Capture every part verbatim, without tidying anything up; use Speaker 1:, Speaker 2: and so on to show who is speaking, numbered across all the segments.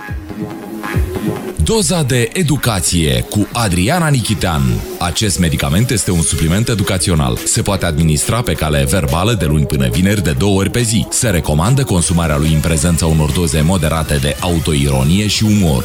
Speaker 1: Doza de educație cu Adriana Nichitean. Acest medicament este un supliment educațional. Se poate administra pe cale verbală de luni până vineri de două ori pe zi. Se recomandă consumarea lui în prezența unor doze moderate de autoironie și umor.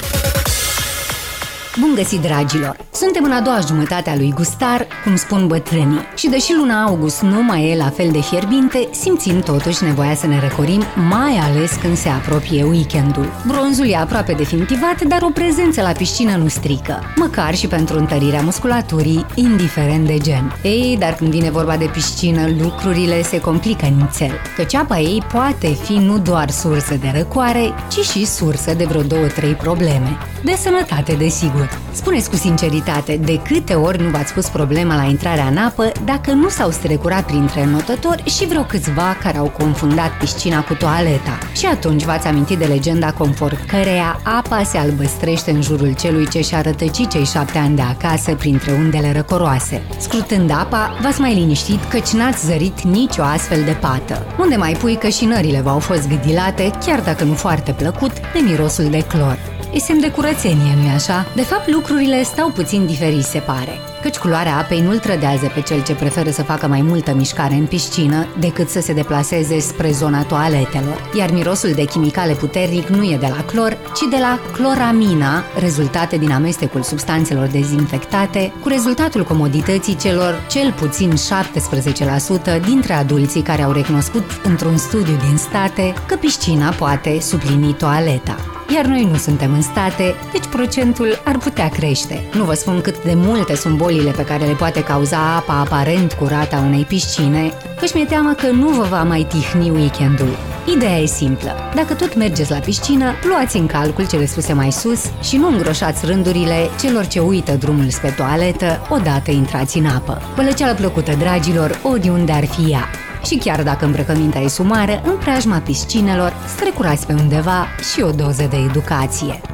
Speaker 2: Bun găsit, dragilor! Suntem în a doua jumătate a lui Gustar, cum spun bătrânii. Și deși luna august nu mai e la fel de fierbinte, simțim totuși nevoia să ne răcorim, mai ales când se apropie weekendul. Bronzul e aproape definitivat, dar o prezență la piscină nu strică, măcar și pentru întărirea musculaturii, indiferent de gen. Ei, dar când vine vorba de piscină, lucrurile se complică nițel, căci apa ei poate fi nu doar sursă de răcoare, ci și sursă de vreo două-trei probleme. De sănătate, desigur. Spuneți cu sinceritate, de câte ori nu v-ați pus problema la intrarea în apă dacă nu s-au strecurat printre înotători și vreo câțiva care au confundat piscina cu toaleta? Și atunci v-ați amintit de legenda conform căreia apa se albăstrește în jurul celui ce și-a rătăcit cei șapte ani de acasă printre undele răcoroase. Scrutând apa, v-ați mai liniștit căci n-ați zărit nicio astfel de pată. Unde mai pui că și nările v-au fost gâdilate, chiar dacă nu foarte plăcut, de mirosul de clor. E semn de curățenie, nu-i așa? De fapt, lucrurile stau puțin diferit, se pare, căci culoarea apei nu-l trădează pe cel ce preferă să facă mai multă mișcare în piscină decât să se deplaseze spre zona toaletelor. Iar mirosul de chimicale puternic nu e de la clor, ci de la cloramina, rezultate din amestecul substanțelor dezinfectate, cu rezultatul comodității celor cel puțin șaptesprezece la sută dintre adulții care au recunoscut într-un studiu din state că piscina poate suplini toaleta. Iar noi nu suntem în state, deci procentul ar putea crește. Nu vă spun cât de multe sunt bolile pe care le poate cauza apa aparent curată a unei piscine, căci mi-e teamă că nu vă va mai tihni weekendul. Ideea e simplă. Dacă tot mergeți la piscină, luați în calcul cele spuse mai sus și nu îngroșați rândurile celor ce uită drumul spre toaletă odată intrați în apă. Pălăceală plăcută, dragilor, oriunde ar fi ea. Și chiar dacă îmbrăcămintea e sumară, în preajma piscinelor, strecurați pe undeva și o doză de educație.